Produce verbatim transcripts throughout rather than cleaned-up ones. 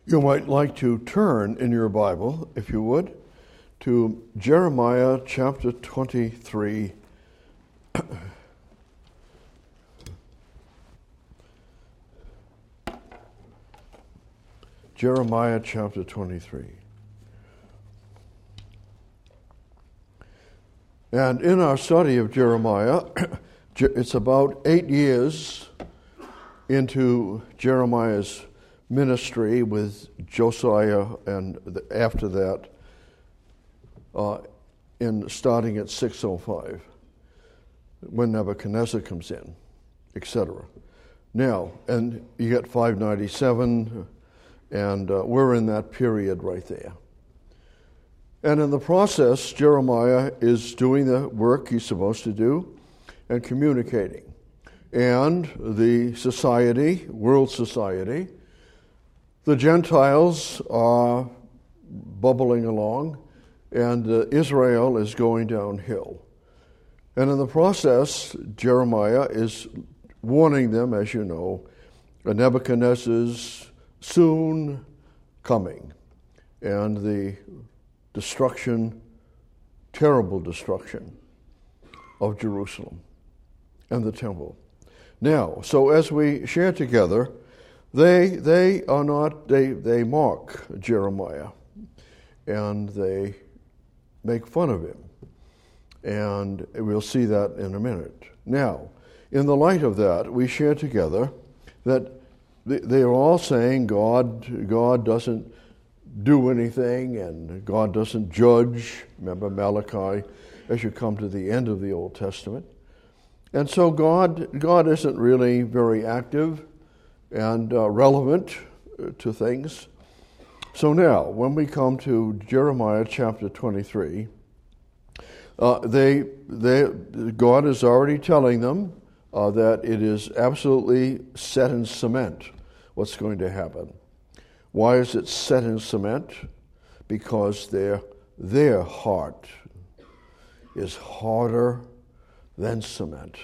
You might like to turn in your Bible, if you would, to Jeremiah chapter twenty-three. Jeremiah chapter twenty-three. And in our study of Jeremiah, it's about eight years into Jeremiah's ministry with Josiah, and after that, uh, in starting at six oh five, when Nebuchadnezzar comes in, et cetera. Now, and you get five ninety-seven, and uh, we're in that period right there. And in the process, Jeremiah is doing the work he's supposed to do and communicating. And the society, world society, the Gentiles are bubbling along, and uh, Israel is going downhill. And in the process, Jeremiah is warning them, as you know, Nebuchadnezzar's soon coming, and the destruction, terrible destruction of Jerusalem and the temple. Now, so as we share together, They they are not, they, they mock Jeremiah, and they make fun of him. And we'll see that in a minute. Now, in the light of that, we share together that they are all saying God, God doesn't do anything, and God doesn't judge. Remember Malachi, as you come to the end of the Old Testament. And so God, God isn't really very active and uh, relevant to things. So now, when we come to Jeremiah chapter twenty-three, uh, they, they, God is already telling them uh, that it is absolutely set in cement what's going to happen. Why is it set in cement? Because their, their heart is harder than cement.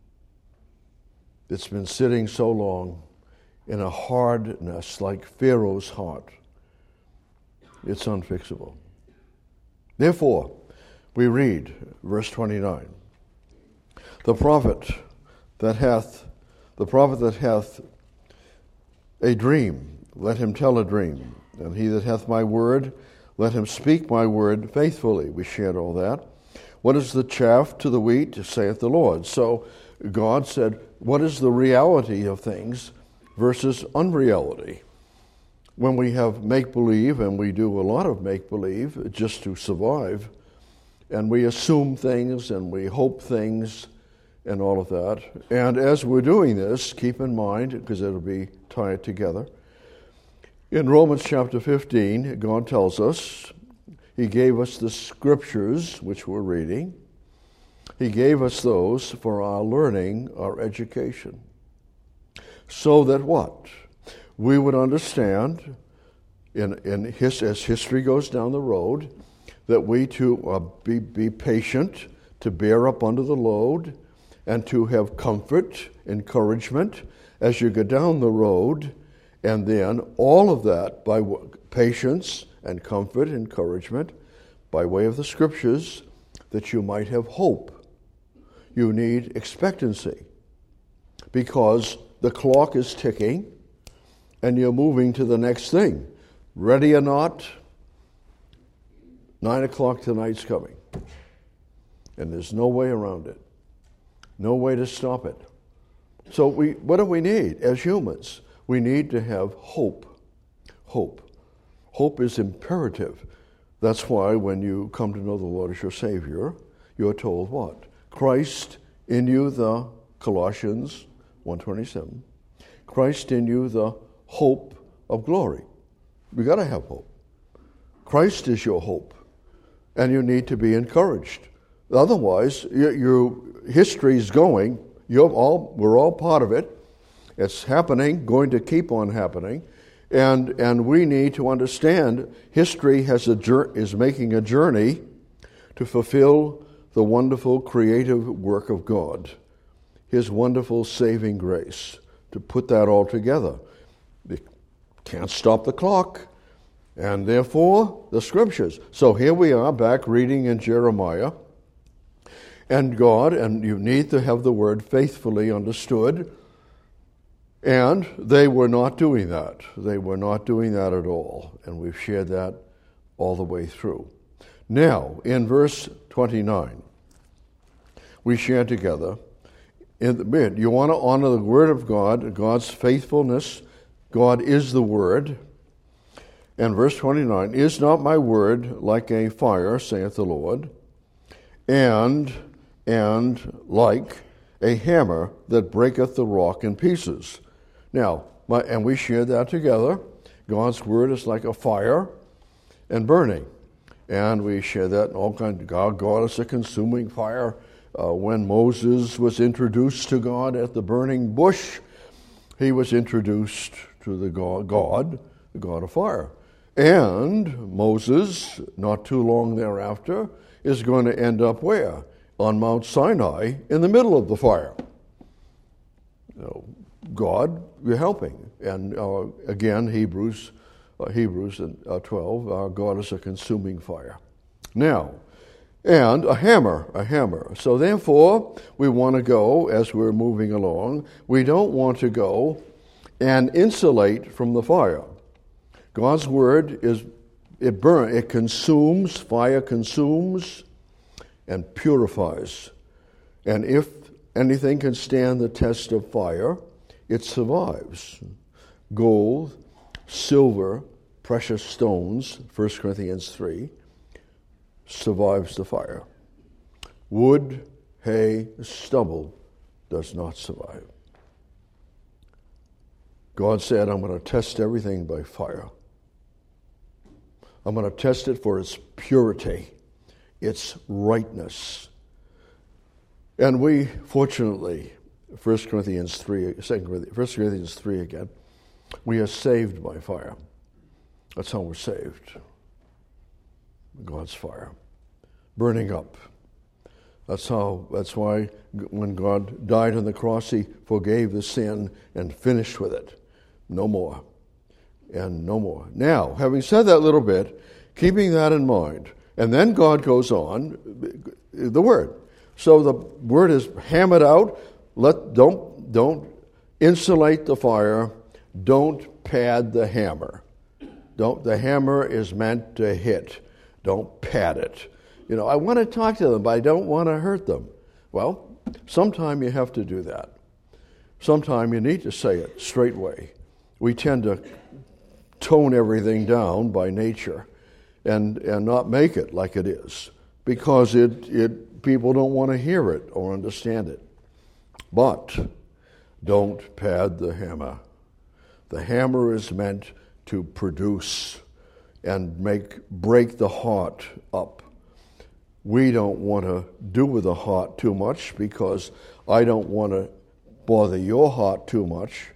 It's been sitting so long in a hardness like Pharaoh's heart. It's unfixable. Therefore, we read verse twenty-nine. The prophet that hath the prophet that hath a dream, let him tell a dream. And he that hath my word, let him speak my word faithfully. We shared all that. What is the chaff to the wheat, saith the Lord? So God said, what is the reality of things versus unreality? When we have make-believe, and we do a lot of make-believe just to survive, and we assume things and we hope things and all of that. And as we're doing this, keep in mind, because it'll be tied together, in Romans chapter fifteen, God tells us, He gave us the scriptures, which we're reading. He gave us those for our learning, our education. So that what? We would understand, in, in his, as history goes down the road, that we to uh, be, be patient, to bear up under the load, and to have comfort, encouragement, as you go down the road, and then all of that by w- patience and comfort, encouragement, by way of the scriptures, that you might have hope. You need expectancy, because the clock is ticking, and you're moving to the next thing. Ready or not, nine o'clock tonight's coming. And there's no way around it. No way to stop it. So we, what do we need as humans? We need to have hope. Hope. Hope is imperative. That's why when you come to know the Lord as your Savior, you're told what? Christ in you, the Colossians one twenty-seven. Christ in you, the hope of glory. We got to have hope. Christ is your hope, and you need to be encouraged. Otherwise, your, your history is going. You're all, we're all part of it. It's happening, going to keep on happening, and and we need to understand history has a is making a journey to fulfill the wonderful creative work of God, His wonderful saving grace, to put that all together. Can't stop the clock. And therefore, the Scriptures. So here we are back reading in Jeremiah. And God, and you need to have the word faithfully understood. And they were not doing that. They were not doing that at all. And we've shared that all the way through. Now, in verse twenty-nine, we share together, in the mid, you want to honor the Word of God, God's faithfulness. God is the Word. And verse twenty-nine, is not my word like a fire, saith the Lord, and, and like a hammer that breaketh the rock in pieces. Now, my, and we shared that together. God's word is like a fire and burning. And we share that in all kinds of, God, God is a consuming fire. Uh, when Moses was introduced to God at the burning bush, he was introduced to the God, God, the God of fire. And Moses, not too long thereafter, is going to end up where? On Mount Sinai, in the middle of the fire. You know, God, you're helping. And uh, again, Hebrews, uh, Hebrews uh, twelve, uh, God is a consuming fire. Now, and a hammer, a hammer. So therefore, we want to go, as we're moving along, we don't want to go and insulate from the fire. God's word is, it burns, it consumes, fire consumes and purifies. And if anything can stand the test of fire, it survives. Gold, silver, precious stones, First Corinthians three, survives the fire. Wood, hay, stubble does not survive. God said, I'm going to test everything by fire. I'm going to test it for its purity, its rightness. And we, fortunately, First Corinthians three, Second Corinthians, First Corinthians three again, we are saved by fire. That's how we're saved. God's fire. Burning up. That's how, that's why when God died on the cross, he forgave the sin and finished with it. No more. And no more. Now, having said that little bit, keeping that in mind, and then God goes on, the word. So the word is hammered out. Let don't don't insulate the fire. Don't pad the hammer. Don't the hammer is meant to hit. Don't pad it. You know, I want to talk to them, but I don't want to hurt them. Well, sometime you have to do that. Sometime you need to say it straightway. We tend to tone everything down by nature and, and not make it like it is because it, it people don't want to hear it or understand it. But don't pad the hammer. The hammer is meant to produce and make break the heart up. We don't want to do with the heart too much because I don't want to bother your heart too much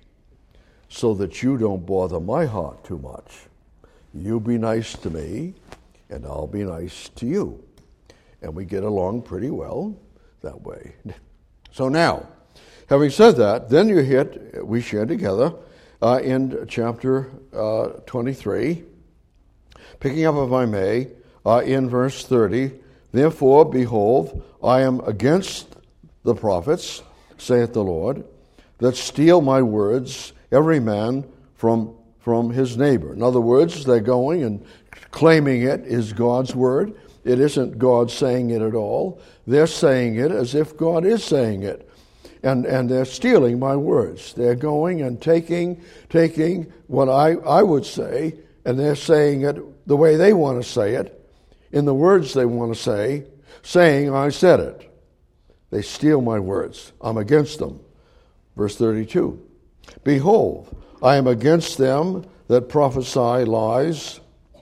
so that you don't bother my heart too much. You be nice to me, and I'll be nice to you. And we get along pretty well that way. So now, having said that, then you hit, we share together uh, in chapter uh, twenty-three, picking up, if I may, uh, in verse thirty, therefore, behold, I am against the prophets, saith the Lord, that steal my words, every man from, from his neighbor. In other words, they're going and claiming it is God's word. It isn't God saying it at all. They're saying it as if God is saying it. And and they're stealing my words. They're going and taking taking what I, I would say, and they're saying it the way they want to say it, in the words they want to say, saying I said it. They steal my words. I'm against them. Verse thirty-two. Behold, I am against them that prophesy lies,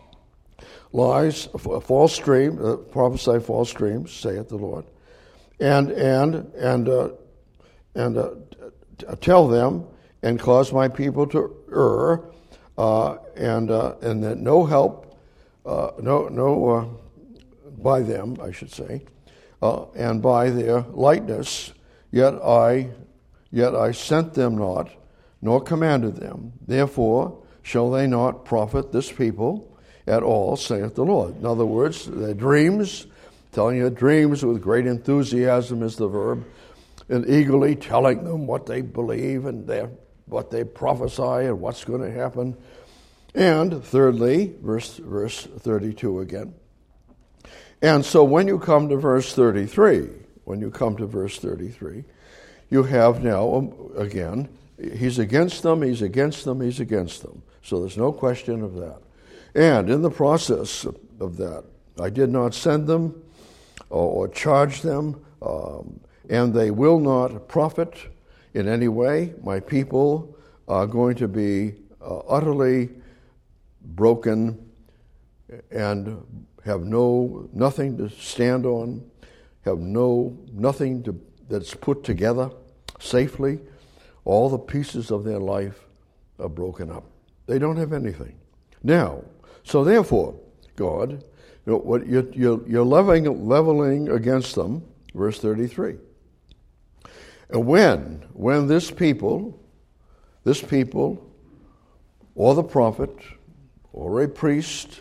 lies, false dreams, uh, prophesy false dreams, saith the Lord, and and and uh, and uh, tell them and cause my people to err, uh, and uh, and that no help, uh, no no uh, by them, I should say, uh, and by their lightness, yet I, yet I sent them not, nor commanded them. Therefore shall they not profit this people at all, saith the Lord? In other words, their dreams, telling you dreams with great enthusiasm is the verb, and eagerly telling them what they believe and their, what they prophesy and what's going to happen. And thirdly, verse, verse thirty-two again. And so when you come to verse thirty-three, when you come to verse thirty-three, you have now, um, again, he's against them, he's against them, he's against them. So there's no question of that. And in the process of that, I did not send them or, or charge them, um, and they will not profit in any way. My people are going to be uh, utterly broken and have no nothing to stand on, have no nothing to that's put together safely. All the pieces of their life are broken up. They don't have anything. Now, so therefore, God, you know, what you're, you're, you're leveling, leveling against them, verse thirty-three. And when, when this people, this people, or the prophet, or a priest,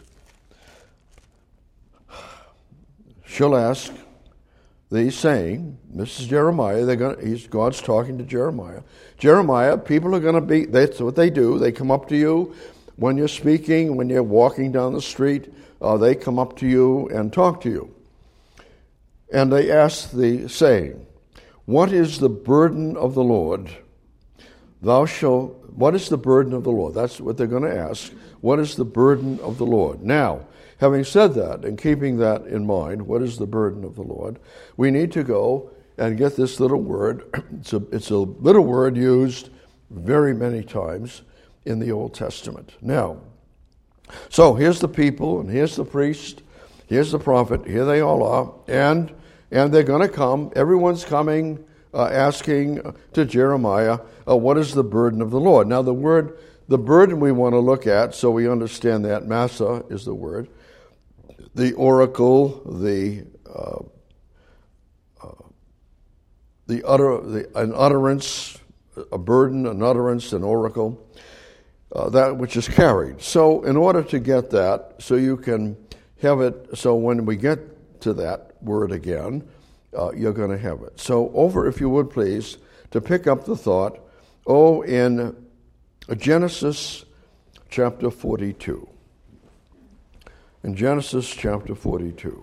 shall ask thee, saying, this is Jeremiah, they're going he's God's talking to Jeremiah. Jeremiah, people are going to be, that's what they do, they come up to you when you're speaking, when you're walking down the street, uh, they come up to you and talk to you. And they ask thee, saying, what is the burden of the Lord? Thou shalt, what is the burden of the Lord? That's what they're going to ask. What is the burden of the Lord? Now, having said that and keeping that in mind, what is the burden of the Lord? We need to go and get this little word. It's a, it's a little word used very many times in the Old Testament. Now, so here's the people, and here's the priest, here's the prophet, here they all are, and and they're going to come. Everyone's coming, uh, asking to Jeremiah, uh, what is the burden of the Lord? Now, the word, the burden we want to look at, so we understand that, massa is the word. The oracle, the uh, uh, the utter, the, an utterance, a burden, an utterance, an oracle, uh, that which is carried. So, in order to get that, so you can have it. So when we get to that word again, uh, you're going to have it. So, over, if you would please, to pick up the thought. Oh, in Genesis chapter forty-two. In Genesis chapter forty-two.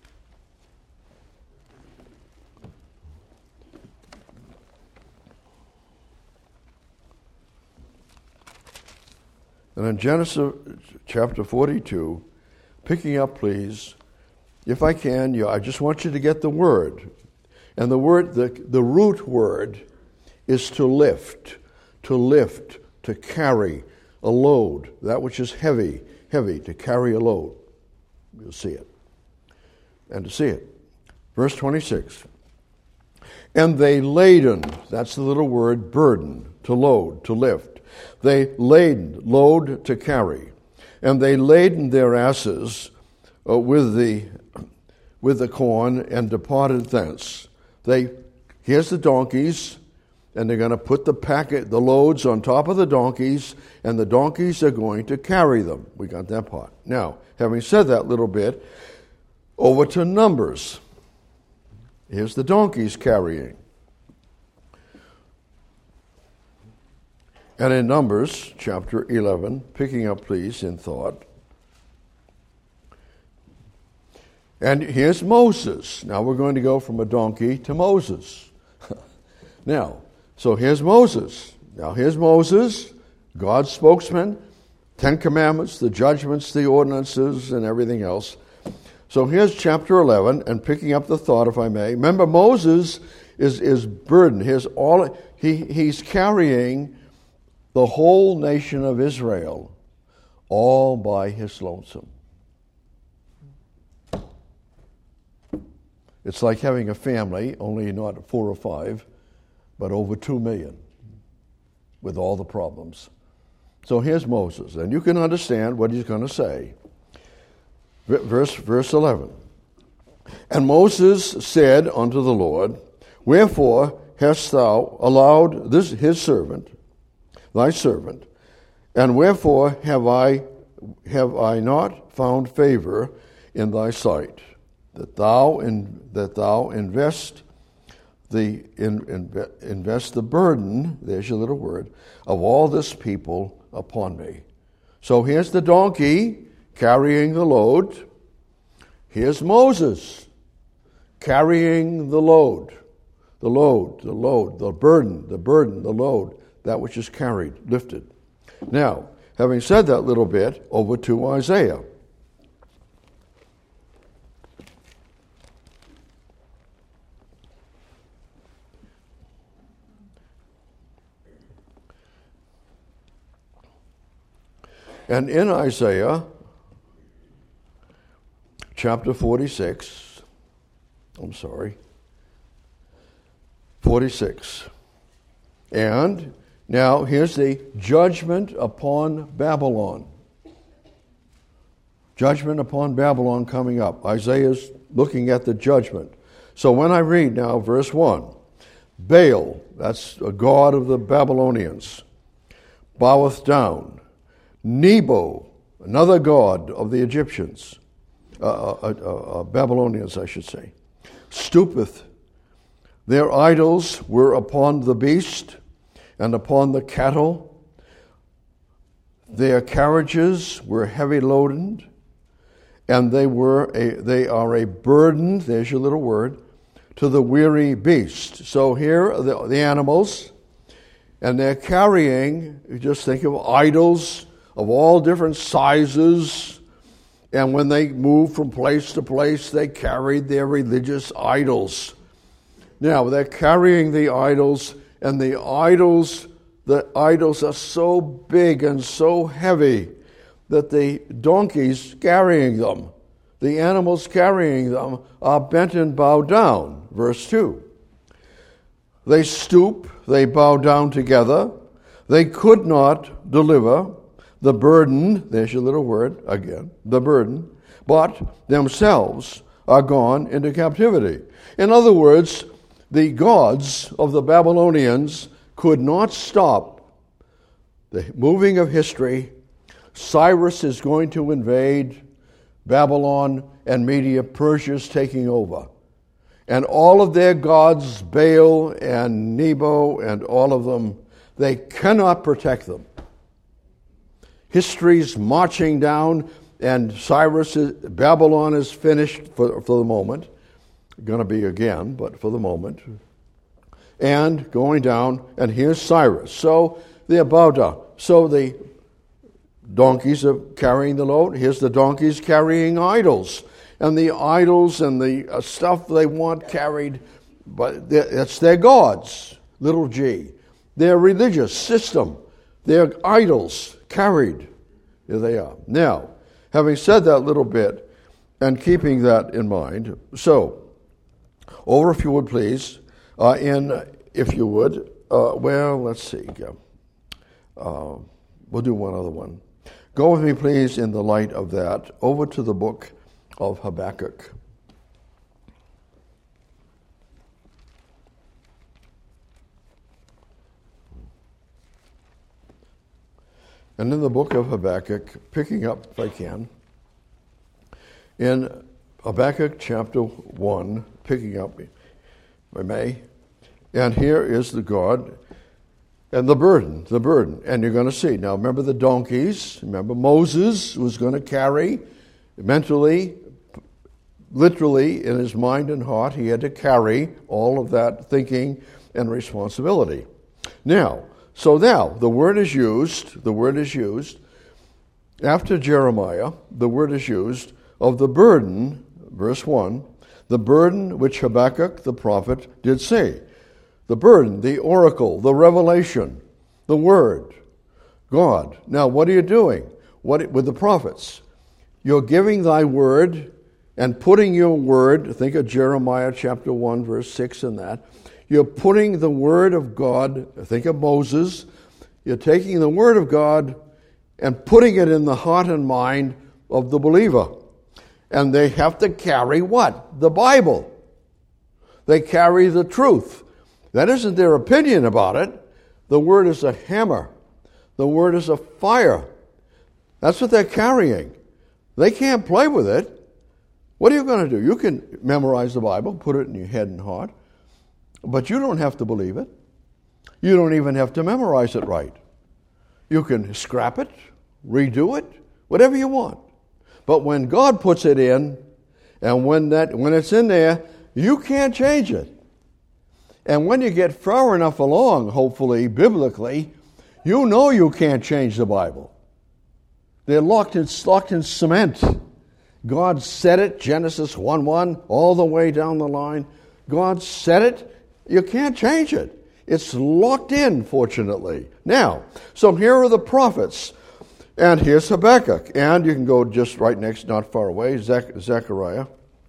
And in Genesis chapter forty-two, picking up, please, if I can, you, I just want you to get the word. And the word, the, the root word is to lift, to lift, to carry a load, that which is heavy, heavy, to carry a load. You'll see it. And to see it. Verse twenty-six. And they laden, that's the little word, burden, to load, to lift. They laden, load, to carry. And they laden their asses uh, with the with the corn and departed thence. They, here's the donkeys, and they're going to put the packet, the loads on top of the donkeys, and the donkeys are going to carry them. We got that part. Now, having said that little bit, over to Numbers. Here's the donkeys carrying. And in Numbers, chapter eleven, picking up, please, in thought. And here's Moses. Now we're going to go from a donkey to Moses. Now, so here's Moses. Now here's Moses, God's spokesman, Ten Commandments, the judgments, the ordinances, and everything else. So here's chapter eleven, and picking up the thought, if I may. Remember, Moses is, is burdened. Here's all, he, he's carrying the whole nation of Israel all by his lonesome. It's like having a family, only not four or five, but over two million, with all the problems. So here's Moses, and you can understand what he's going to say. Verse, verse eleven. And Moses said unto the Lord, wherefore hast thou allowed this his servant, thy servant, And wherefore have I have I not found favor in thy sight, that thou in, that thou invest the in, in, invest the burden, there's your little word, of all this people upon me. So here's the donkey carrying the load. Here's Moses carrying the load, the load, the load, the burden, the burden, the load, that which is carried, lifted. Now, having said that little bit, over to Isaiah. And in Isaiah chapter forty-six, I'm sorry, forty-six, and now here's the judgment upon Babylon. Judgment upon Babylon coming up. Isaiah's looking at the judgment. So when I read now verse one, Baal, that's a god of the Babylonians, boweth down. Nebo, another god of the Egyptians, uh, uh, uh, uh, Babylonians I should say, stoopeth. Their idols were upon the beast and upon the cattle. Their carriages were heavy loaded, and they were a, they are a burden, there's your little word, to the weary beast. So here are the, the animals, and they're carrying, you just think of idols of all different sizes, and when they moved from place to place, they carried their religious idols. Now, they're carrying the idols, and the idols, the idols are so big and so heavy that the donkeys carrying them, the animals carrying them, are bent and bowed down. Verse two. They stoop, they bow down together. They could not deliver the burden, there's your little word again, the burden, but themselves are gone into captivity. In other words, the gods of the Babylonians could not stop the moving of history. Cyrus is going to invade Babylon, and Media Persia's taking over. And all of their gods, Baal and Nebo and all of them, they cannot protect them. History's marching down, and Cyrus, is, Babylon is finished for, for the moment. Going to be again, but for the moment. And going down, and here's Cyrus. So they're bowed down. So the donkeys are carrying the load. Here's the donkeys carrying idols. And the idols and the uh, stuff they want carried, but it's their gods, little g. Their religious system, their idols carried. There they are. Now, having said that little bit and keeping that in mind, so, over if you would please, uh, in, if you would, uh, well, let's see. Uh, we'll do one other one. Go with me, please, in the light of that, over to the book of Habakkuk. And in the book of Habakkuk, picking up, if I can, in Habakkuk chapter one, picking up, if I may, and here is the God, and the burden, the burden, and you're going to see. Now remember the donkeys, remember Moses was going to carry, mentally, literally, in his mind and heart, he had to carry all of that thinking and responsibility. Now, So now, the word is used, the word is used, after Jeremiah, the word is used of the burden, verse one, the burden which Habakkuk the prophet did say. The burden, the oracle, the revelation, the word, God. Now, what are you doing? What with the prophets? You're giving thy word and putting your word, think of Jeremiah chapter one, verse six and that, you're putting the word of God, think of Moses, you're taking the word of God and putting it in the heart and mind of the believer. And they have to carry what? The Bible. They carry the truth. That isn't their opinion about it. The word is a hammer. The Word is a fire. That's what they're carrying. They can't play with it. What are you going to do? You can memorize the Bible, put it in your head and heart, but you don't have to believe it. You don't even have to memorize it right. You can scrap it, redo it, whatever you want. But when God puts it in, and when that when it's in there, you can't change it. And when you get far enough along, hopefully, biblically, you know you can't change the Bible. They're locked in, locked in cement. God said it, Genesis one one, all the way down the line. God said it. You can't change it. It's locked in, fortunately. Now, so here are the prophets. And here's Habakkuk. And you can go just right next, not far away, Zech- Zechariah.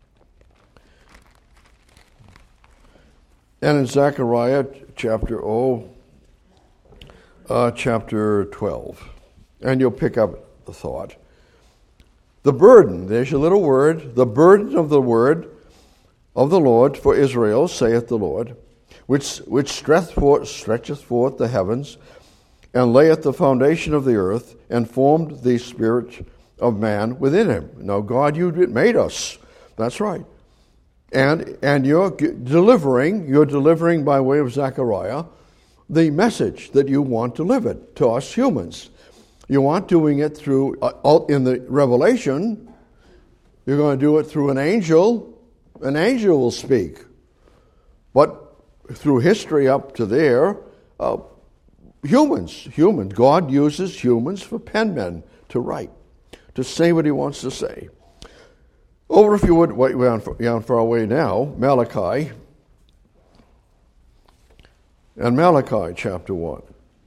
And in Zechariah chapter, oh, uh, chapter twelve. And you'll pick up the thought. The burden, there's your little word, the burden of the word of the Lord for Israel, saith the Lord, which which stretcheth forth, stretcheth forth the heavens, and layeth the foundation of the earth, and formed the spirit of man within him. Now, God, you made us. That's right. And and you're delivering, you're delivering by way of Zechariah, the message that you want delivered to us humans. You aren't doing it through, uh, in the Revelation, you're going to do it through an angel. An angel will speak. But through history up to there, uh, humans, humans, God uses humans for penmen to write, to say what he wants to say. Over, if you would, wait, we're on, we're on far away now, Malachi. And Malachi chapter one.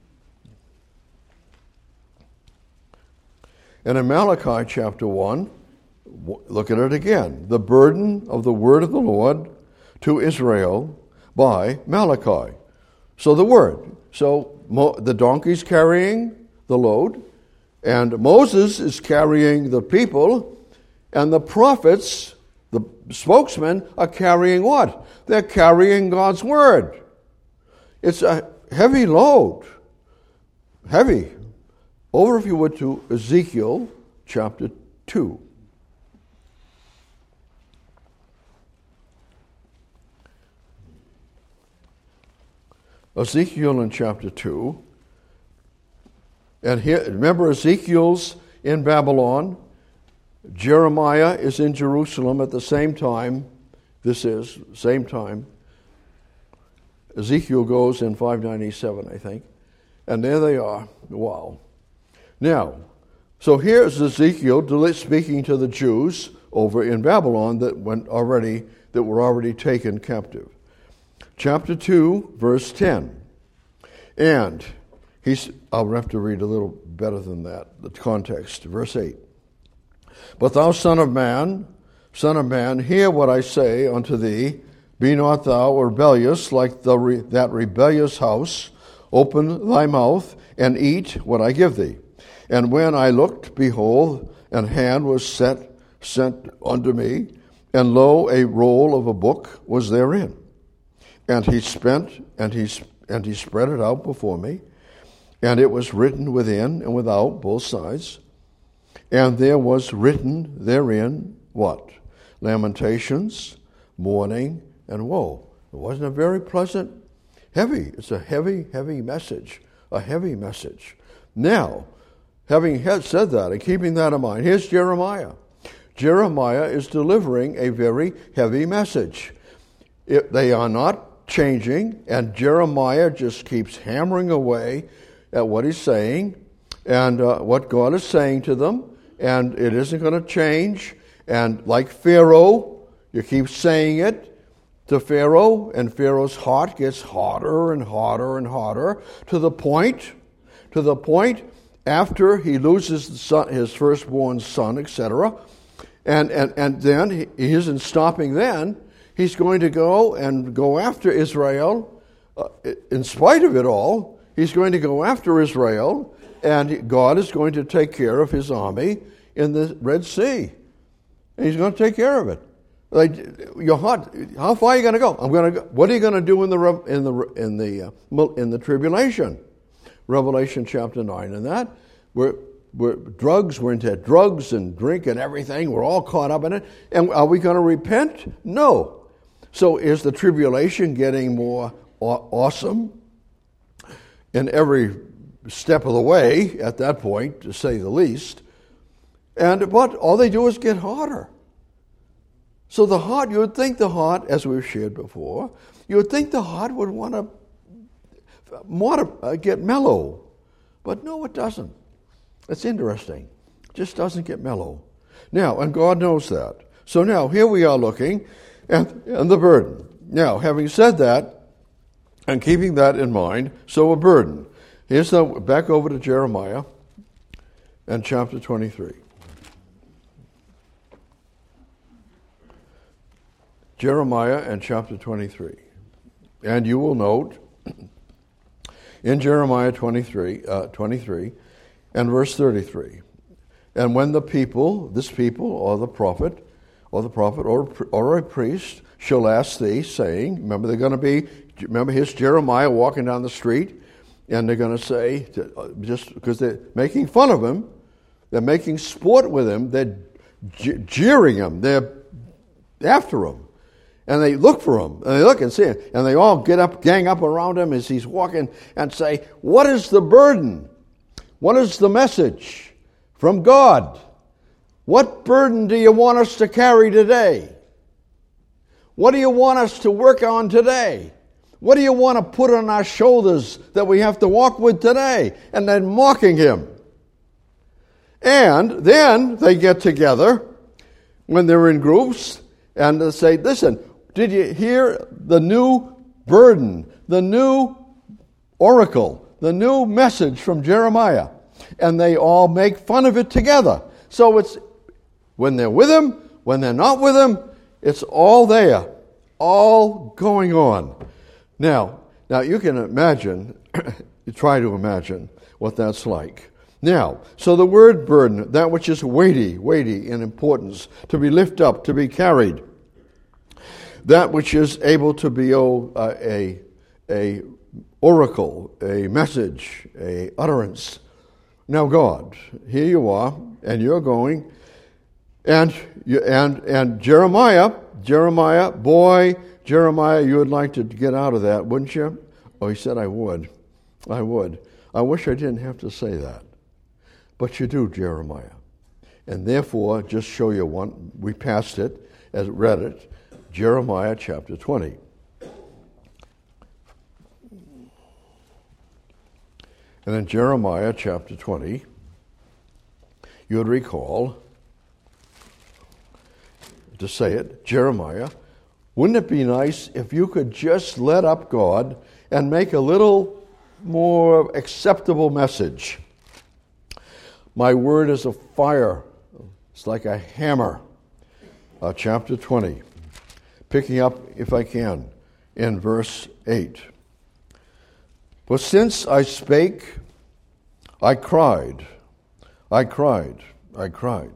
And in Malachi chapter one, look at it again. The burden of the word of the Lord to Israel by Malachi. So the word. So Mo, the donkey's carrying the load, and Moses is carrying the people, and the prophets, the spokesmen, are carrying what? They're carrying God's word. It's a heavy load. Heavy. Over, if you would, to Ezekiel chapter two. Ezekiel in chapter two. And here, remember, Ezekiel's in Babylon. Jeremiah is in Jerusalem at the same time. This is, same time. Ezekiel goes in five ninety-seven, I think. And there they are. Wow. Now, so here's Ezekiel speaking to the Jews over in Babylon that went already that were already taken captive. Chapter two, verse ten. And he's I'll have to read a little better than that, the context. Verse eight. But thou son of man, son of man, hear what I say unto thee. Be not thou rebellious like the re- that rebellious house. Open thy mouth and eat what I give thee. And when I looked, behold, an hand was set, sent unto me, and lo, a roll of a book was therein. And he spent, and he and he spread it out before me, and it was written within and without, both sides. And there was written therein what? Lamentations, mourning, and woe. It wasn't a very pleasant, heavy. It's a heavy, heavy message. A heavy message. Now, having said that and keeping that in mind, here's Jeremiah. Jeremiah is delivering a very heavy message. It, they are not changing, and Jeremiah just keeps hammering away at what he's saying and uh, what God is saying to them, and it isn't going to change. And like Pharaoh, you keep saying it to Pharaoh, and Pharaoh's heart gets hotter and hotter and hotter to the point, to the point after he loses the son, his firstborn son, et cetera, and, and, and then he, he isn't stopping then. He's going to go and go after Israel. Uh, in spite of it all, he's going to go after Israel, and God is going to take care of his army in the Red Sea. And he's going to take care of it. Like, your heart, how far are you going to go? I'm going to go. What are you going to do in the in the in the uh, in the tribulation? Revelation chapter nine. And that, we're, we're drugs, we're into drugs and drink and everything. We're all caught up in it. And are we going to repent? No. So is the tribulation getting more aw- awesome in every step of the way at that point, to say the least? And but all they do is get hotter. So the heart, you would think the heart, as we've shared before, you would think the heart would want to more, uh, get mellow. But no, it doesn't. It's interesting. It just doesn't get mellow. Now, and God knows that. So now, here we are looking at, at the burden. Now, having said that, and keeping that in mind, so a burden. Here's the, back over to Jeremiah and chapter twenty-three. Jeremiah and chapter twenty-three. And you will note in Jeremiah twenty-three, uh, twenty-three and verse thirty-three, and when the people, this people, or the prophet, or the prophet, or, or a priest, shall ask thee, saying, remember they're going to be, remember here's Jeremiah walking down the street, and they're going to say, just because they're making fun of him, they're making sport with him, they're je- jeering him, they're after him. And they look for him, and they look and see him, and they all get up, gang up around him as he's walking, and say, what is the burden? What is the message from God? What burden do you want us to carry today? What do you want us to work on today? What do you want to put on our shoulders that we have to walk with today? And then mocking him. And then they get together when they're in groups, and they say, listen, did you hear the new burden, the new oracle, the new message from Jeremiah? And they all make fun of it together. So it's when they're with him, when they're not with him, it's all there, all going on. Now, now you can imagine, you try to imagine what that's like. Now, so the word burden, that which is weighty, weighty in importance, to be lifted up, to be carried. That which is able to be oh, uh, a a oracle, a message, a utterance. Now, God, here you are, and you're going, and you, and and Jeremiah, Jeremiah, boy, Jeremiah, you would like to get out of that, wouldn't you? Oh, he said, I would, I would. I wish I didn't have to say that, but you do, Jeremiah, and therefore, just show you one. We passed it, as read it. Jeremiah chapter twenty. And in Jeremiah chapter twenty, you would recall, to say it, Jeremiah, wouldn't it be nice if you could just let up God and make a little more acceptable message? My word is a fire. It's like a hammer. Uh, chapter twenty. Picking up, if I can, in verse eight. For since I spake, I cried, I cried, I cried,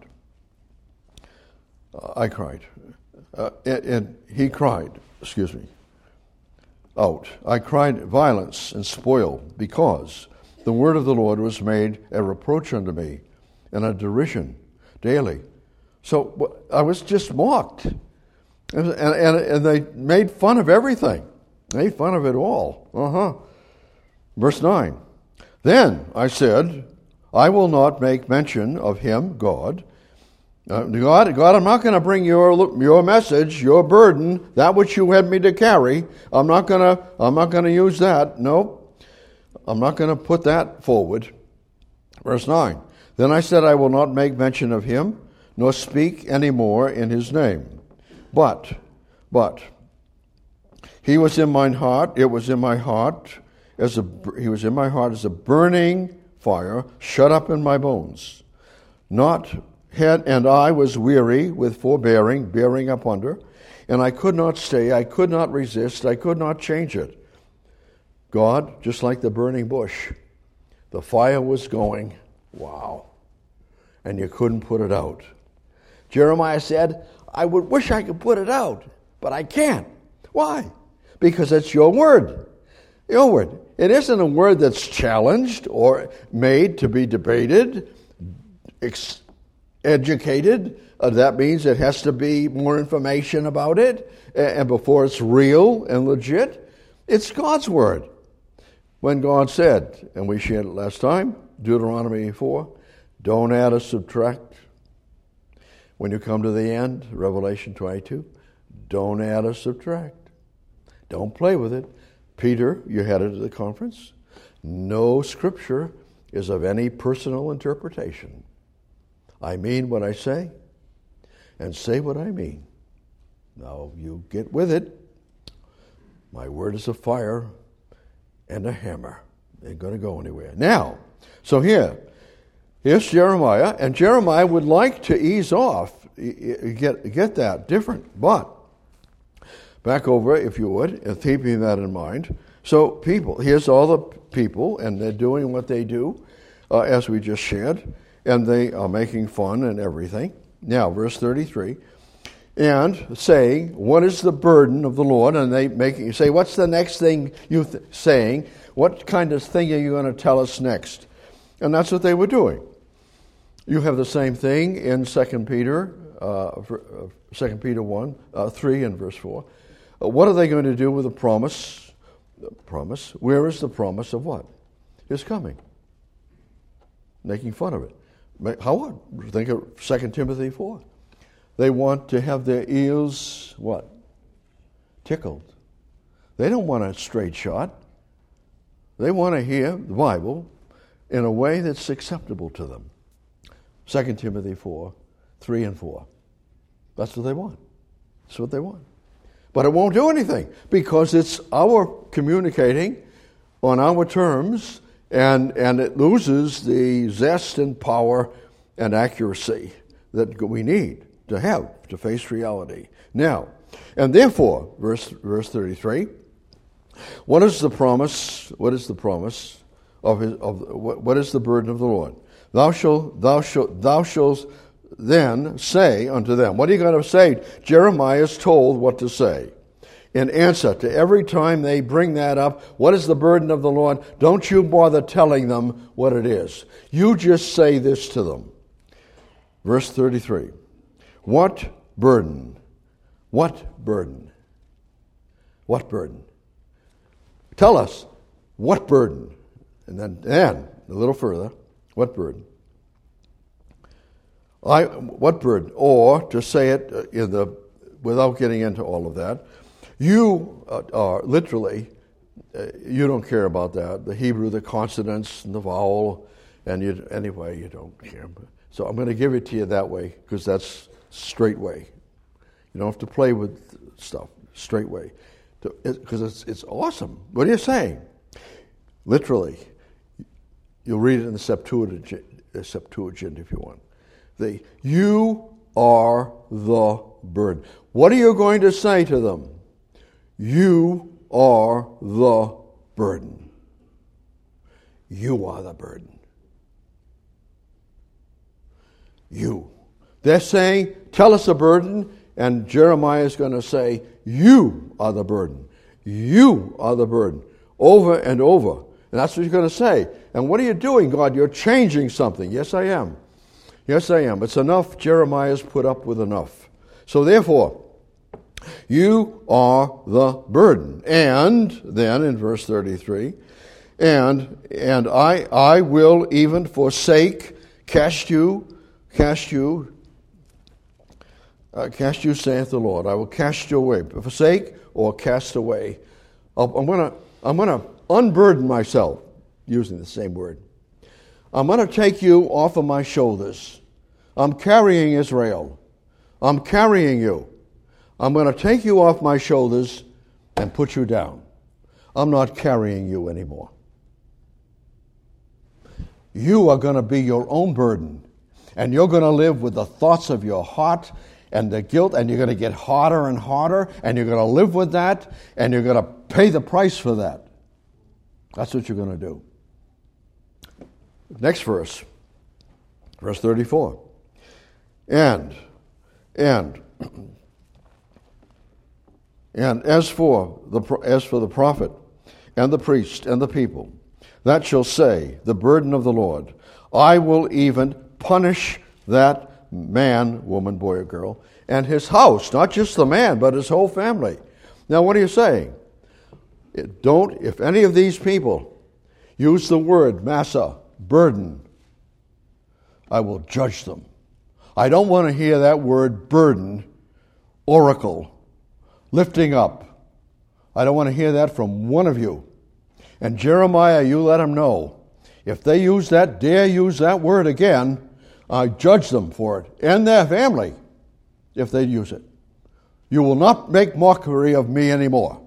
uh, I cried, uh, and, and he cried, excuse me, out. I cried violence and spoil, because the word of the Lord was made a reproach unto me, and a derision daily. So I was just mocked. And, and, and they made fun of everything. They made fun of it all. Uh-huh. Verse nine. Then I said, I will not make mention of him, God. Uh, God, God, I'm not going to bring your your message, your burden, that which you had me to carry. I'm not going to. I'm not going to use that. No, I'm not going to put that forward. Verse nine. Then I said, I will not make mention of him, nor speak any more in his name. But, but, he was in mine heart, it was in my heart, as a, he was in my heart as a burning fire, shut up in my bones. Not head, and I was weary with forbearing, bearing up under, and I could not stay, I could not resist, I could not change it. God, just like the burning bush, the fire was going, wow, and you couldn't put it out. Jeremiah said, I would wish I could put it out, but I can't. Why? Because it's your word. Your word. It isn't a word that's challenged or made to be debated, ex- educated. Uh, that means it has to be more information about it, and before it's real and legit. It's God's word. When God said, and we shared it last time, Deuteronomy four, don't add or subtract. When you come to the end, Revelation twenty-two, don't add or subtract. Don't play with it. Peter, you had it at the conference. No scripture is of any personal interpretation. I mean what I say, and say what I mean. Now you get with it. My word is a fire and a hammer. Ain't going to go anywhere. Now, so here, here's Jeremiah, and Jeremiah would like to ease off, get get that different, but back over, if you would, and keeping that in mind. So people, here's all the people, and they're doing what they do, uh, as we just shared, and they are making fun and everything. Now, verse thirty-three, and saying, what is the burden of the Lord? And they make you say, what's the next thing you're th- saying? What kind of thing are you going to tell us next? And that's what they were doing. You have the same thing in Second Peter, uh, Second Peter one, uh, three and verse four. Uh, what are they going to do with the promise? The promise. Where is the promise of what? His coming. Making fun of it. How what? Think of Second Timothy four. They want to have their ears, what? Tickled. They don't want a straight shot. They want to hear the Bible in a way that's acceptable to them. Second Timothy four, three and four. That's what they want. That's what they want. But it won't do anything because it's our communicating on our terms, and, and it loses the zest and power and accuracy that we need to have to face reality. Now, and therefore, verse verse thirty-three, what is the promise? What is the promise of his of what, what is the burden of the Lord? Thou shalt thou shalt thou shalt then say unto them. What are you going to say? Jeremiah is told what to say. In answer to every time they bring that up, what is the burden of the Lord? Don't you bother telling them what it is. You just say this to them. Verse thirty-three. What burden? What burden? What burden? Tell us, what burden? And then, and a little further, what burden? I what burden? Or to say it in the without getting into all of that, you uh, are literally uh, you don't care about that. The Hebrew, the consonants, and the vowel, and you anyway you don't care. So I'm going to give it to you that way because that's straight way. You don't have to play with stuff. Straight way, because it's it's awesome. What are you saying? Literally, you'll read it in the Septuagint, the Septuagint if you want. The you are the burden. What are you going to say to them? You are the burden. You are the burden. You. They're saying, tell us the burden, and Jeremiah is going to say, you are the burden. You are the burden. Over and over. And that's what he's going to say. And what are you doing, God? You're changing something. Yes, I am. Yes, I am. It's enough. Jeremiah's put up with enough. So therefore, you are the burden. And then in verse thirty-three, and and I I will even forsake, cast you, cast you, uh, cast you, saith the Lord. I will cast you away. Forsake or cast away. I'll, I'm gonna I'm gonna unburden myself, using the same word. I'm going to take you off of my shoulders. I'm carrying Israel. I'm carrying you. I'm going to take you off my shoulders and put you down. I'm not carrying you anymore. You are going to be your own burden. And you're going to live with the thoughts of your heart and the guilt, and you're going to get harder and harder, and you're going to live with that, and you're going to pay the price for that. That's what you're going to do. Next verse, verse thirty-four. And, and, and as for the as for the prophet and the priest and the people that shall say, the burden of the Lord, I will even punish that man, woman, boy, or girl, and his house, not just the man, but his whole family. Now, what are you saying? It don't, if any of these people use the word massa, burden, I will judge them. I don't want to hear that word burden, oracle, lifting up. I don't want to hear that from one of you. And Jeremiah, you let them know. If they use that, dare use that word again, I judge them for it and their family if they use it. You will not make mockery of me anymore.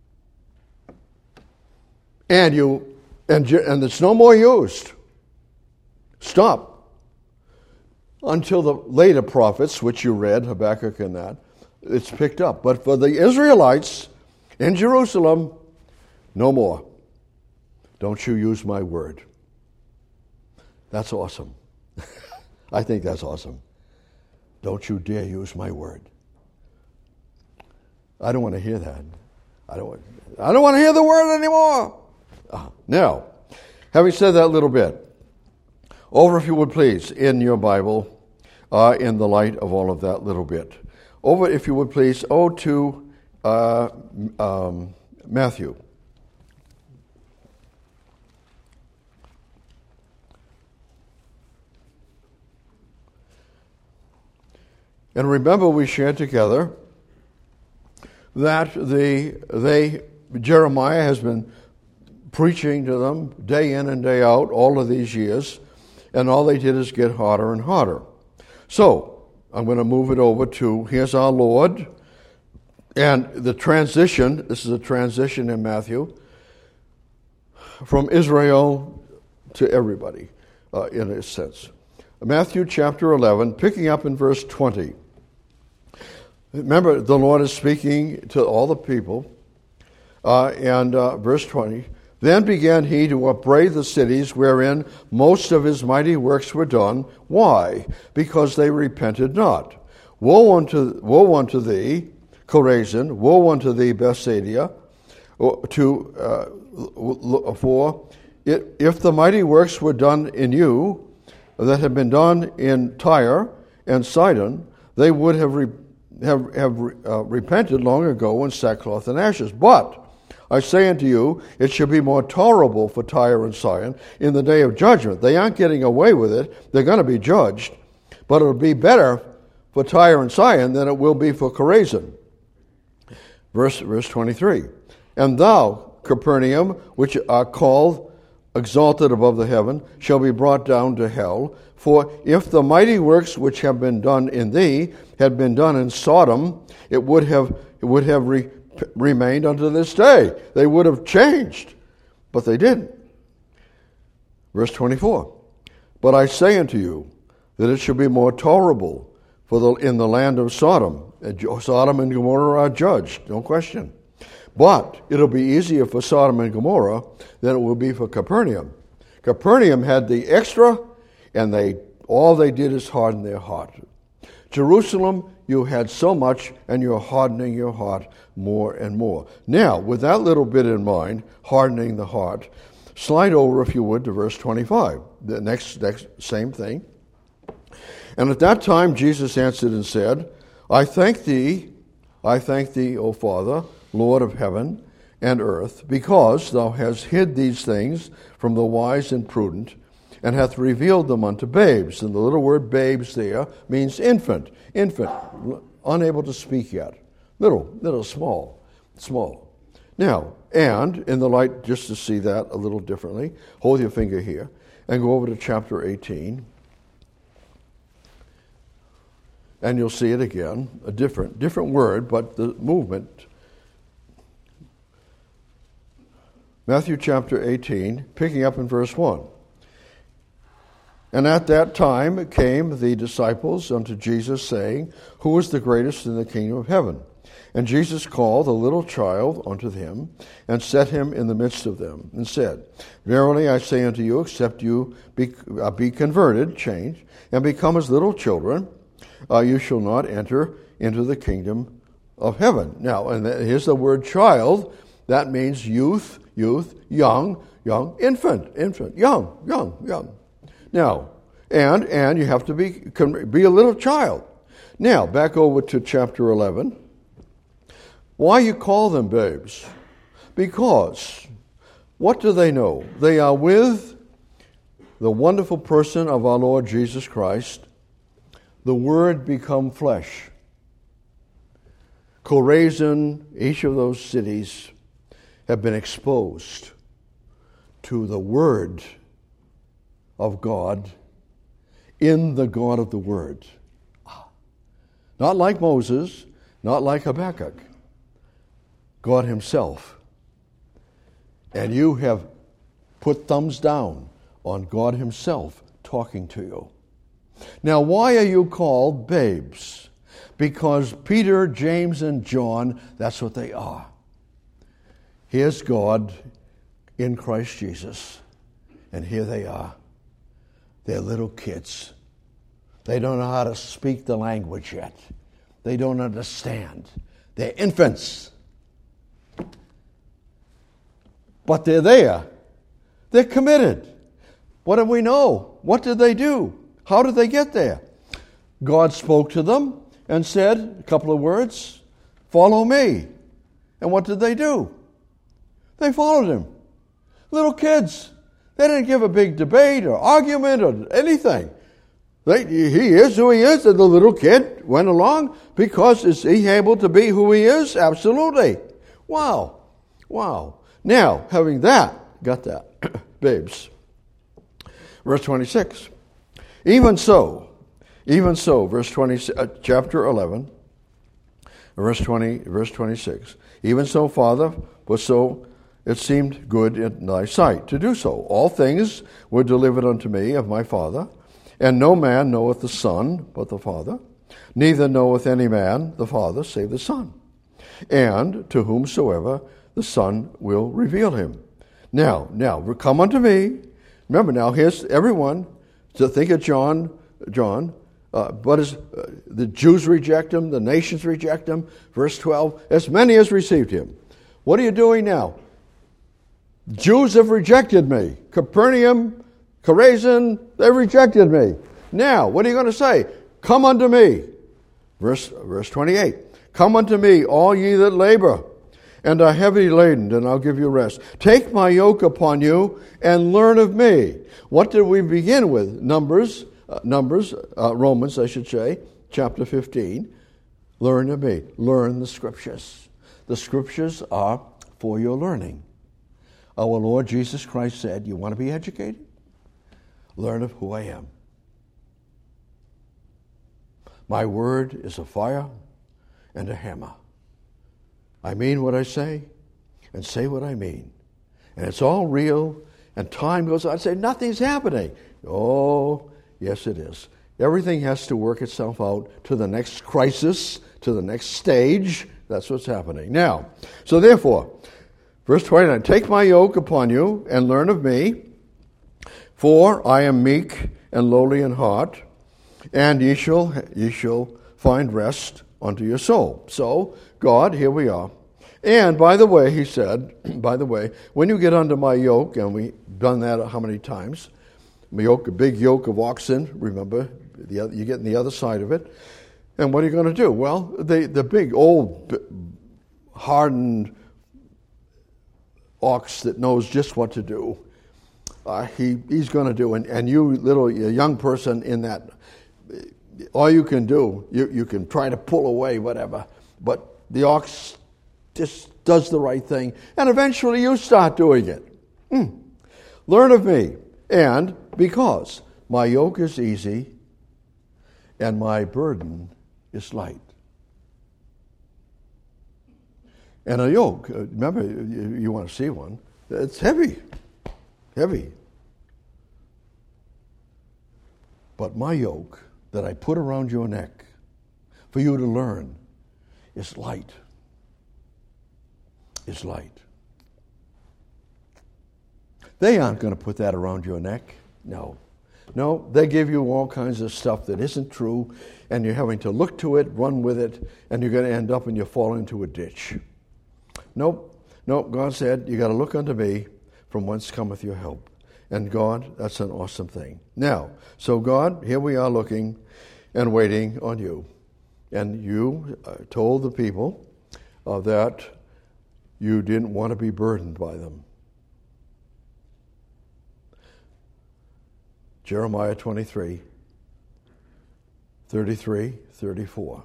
And you and and it's no more used. Stop. Until the later prophets, which you read, Habakkuk and that, it's picked up. But for the Israelites in Jerusalem, no more. Don't you use my word. That's awesome. I think that's awesome. Don't you dare use my word. I don't want to hear that. I don't want, I don't want to hear the word anymore. Uh, now, having said that little bit, over, if you would please, in your Bible, uh, in the light of all of that little bit. Over, if you would please, oh, to uh, um, Matthew. And remember, we shared together that the they Jeremiah has been preaching to them day in and day out all of these years, and all they did is get harder and harder. So I'm going to move it over to here's our Lord, and the transition. This is a transition in Matthew from Israel to everybody, uh, in a sense. Matthew chapter eleven, picking up in verse twenty. Remember, the Lord is speaking to all the people, uh, and uh, verse twenty, then began he to upbraid the cities wherein most of his mighty works were done. Why? Because they repented not. Woe unto, woe unto thee, Chorazin, woe unto thee, Bethsaida, to, uh, for it, if the mighty works were done in you that had been done in Tyre and Sidon, they would have re- have, have uh, repented long ago in sackcloth and ashes. But I say unto you, it shall be more tolerable for Tyre and Sidon in the day of judgment. They aren't getting away with it. They're going to be judged. But it'll be better for Tyre and Sidon than it will be for Chorazin. Verse, verse twenty-three. And thou, Capernaum, which are called exalted above the heaven, shall be brought down to hell. For if the mighty works which have been done in thee had been done in Sodom, it would have it would have re, remained unto this day. They would have changed, but they didn't. Verse twenty-four. But I say unto you that it shall be more tolerable for the in the land of Sodom. Sodom and Gomorrah are judged, no question. But it'll be easier for Sodom and Gomorrah than it will be for Capernaum. Capernaum had the extra, and they all they did is harden their heart. Jerusalem, you had so much, and you're hardening your heart more and more. Now, with that little bit in mind, hardening the heart, slide over, if you would, to verse twenty-five. The next, next same thing. And at that time Jesus answered and said, I thank thee, I thank thee, O Father, Lord of heaven and earth, because thou hast hid these things from the wise and prudent, and hath revealed them unto babes. And the little word babes there means infant, infant, unable to speak yet. Little, little, small, small. Now, and in the light, just to see that a little differently, hold your finger here and go over to chapter eighteen. And you'll see it again, a different, different word, but the movement. Matthew chapter eighteen, picking up in verse one. And at that time came the disciples unto Jesus, saying, Who is the greatest in the kingdom of heaven? And Jesus called a little child unto him, and set him in the midst of them, and said, Verily I say unto you, except you be, uh, be converted, change, and become as little children, uh, you shall not enter into the kingdom of heaven. Now, and here's the word child. That means youth, youth, young, young, infant, infant, young, young, young. Now, and and you have to be can be a little child. Now, back over to chapter eleven. Why you call them babes? Because what do they know? They are with the wonderful person of our Lord Jesus Christ, the Word become flesh. Chorazin, each of those cities have been exposed to the Word of God in the God of the Word. Not like Moses, not like Habakkuk. God Himself. And you have put thumbs down on God Himself talking to you. Now, why are you called babes? Because Peter, James, and John, that's what they are. Here's God in Christ Jesus, and here they are. They're little kids. They don't know how to speak the language yet. They don't understand. They're infants. But they're there. They're committed. What do we know? What did they do? How did they get there? God spoke to them and said a couple of words, follow me. And what did they do? They followed Him. Little kids. They didn't give a big debate or argument or anything. They, he is who he is, and the little kid went along because is he able to be who he is? Absolutely. Wow. Wow. Now, having that, got that, babes. Verse twenty-six. Even so, even so, verse twenty, uh, chapter eleven, verse twenty, verse twenty-six. Even so, Father, was so it seemed good in thy sight to do so. All things were delivered unto me of my Father, and no man knoweth the Son but the Father, neither knoweth any man the Father save the Son, and to whomsoever the Son will reveal him. Now, now, come unto me. Remember now, here's everyone to think of John, John, uh, but as uh, the Jews reject him, the nations reject him. Verse twelve, as many as received him. What are you doing now? Jews have rejected me. Capernaum, Chorazin, they rejected me. Now, what are you going to say? Come unto me. Verse, verse twenty-eight. Come unto me, all ye that labor and are heavy laden, and I'll give you rest. Take my yoke upon you and learn of me. What did we begin with? Numbers, uh, Numbers, uh, Romans, I should say, chapter fifteen. Learn of me. Learn the Scriptures. The Scriptures are for your learning. Our Lord Jesus Christ said, you want to be educated? Learn of who I am. My word is a fire and a hammer. I mean what I say and say what I mean. And it's all real, and time goes on. I say, nothing's happening. Oh, yes it is. Everything has to work itself out to the next crisis, to the next stage. That's what's happening. Now, so therefore, verse twenty-nine, take my yoke upon you and learn of me, for I am meek and lowly in heart, and ye shall, ye shall find rest unto your soul. So, God, here we are. And by the way, he said, by the way, when you get under my yoke, and we've done that how many times, my yoke, a big yoke of oxen, remember, the other, you get on the other side of it. And what are you going to do? Well, the, the big old hardened ox that knows just what to do, uh, he he's going to do. And, and you little you young person in that, all you can do, you, you can try to pull away, whatever. But the ox just does the right thing. And eventually you start doing it. Mm. Learn of me. And because my yoke is easy and my burden is light. And a yoke, remember, you, you want to see one, it's heavy. Heavy. But my yoke that I put around your neck for you to learn is light. Is light. They aren't going to put that around your neck. No. No, they give you all kinds of stuff that isn't true, and you're having to look to it, run with it, and you're going to end up and you fall into a ditch. Nope. No, God said, you got to look unto me from whence cometh your help. And God, that's an awesome thing. Now, so God, here we are looking and waiting on you. And you uh, told the people uh, that you didn't want to be burdened by them. Jeremiah twenty-three, thirty-three, thirty-four.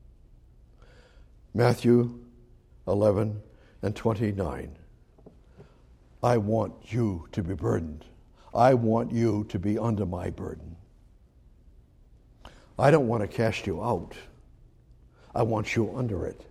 Matthew eleven and twenty-nine. I want you to be burdened. I want you to be under my burden. I don't want to cast you out. I want you under it.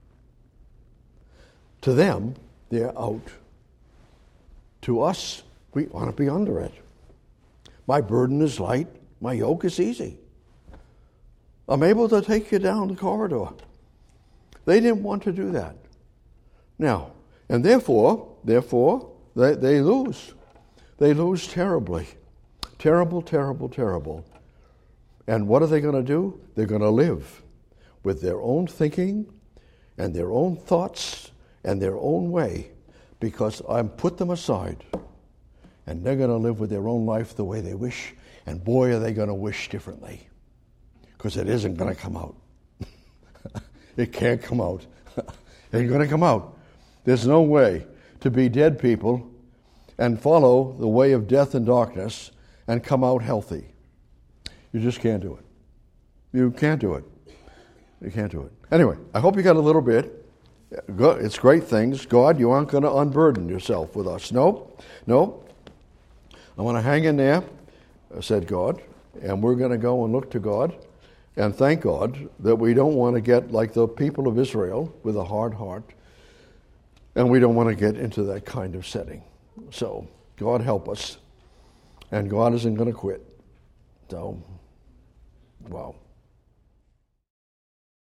To them, they're out. To us, we want to be under it. My burden is light. My yoke is easy. I'm able to take you down the corridor. They didn't want to do that. Now, and therefore, therefore, they, they lose. They lose terribly. Terrible, terrible, terrible. And what are they going to do? They're going to live with their own thinking and their own thoughts and their own way, because I've put them aside. And they're going to live with their own life the way they wish. And boy, are they going to wish differently. Because it isn't going to come out. It can't come out. It ain't going to come out. There's no way to be dead people and follow the way of death and darkness and come out healthy. You just can't do it. You can't do it. You can't do it. Anyway, I hope you got a little bit. It's great things. God, you aren't going to unburden yourself with us. Nope. Nope. I'm going to hang in there, said God, and we're going to go and look to God and thank God that we don't want to get like the people of Israel with a hard heart, and we don't want to get into that kind of setting. So, God help us. And God isn't going to quit. So, wow.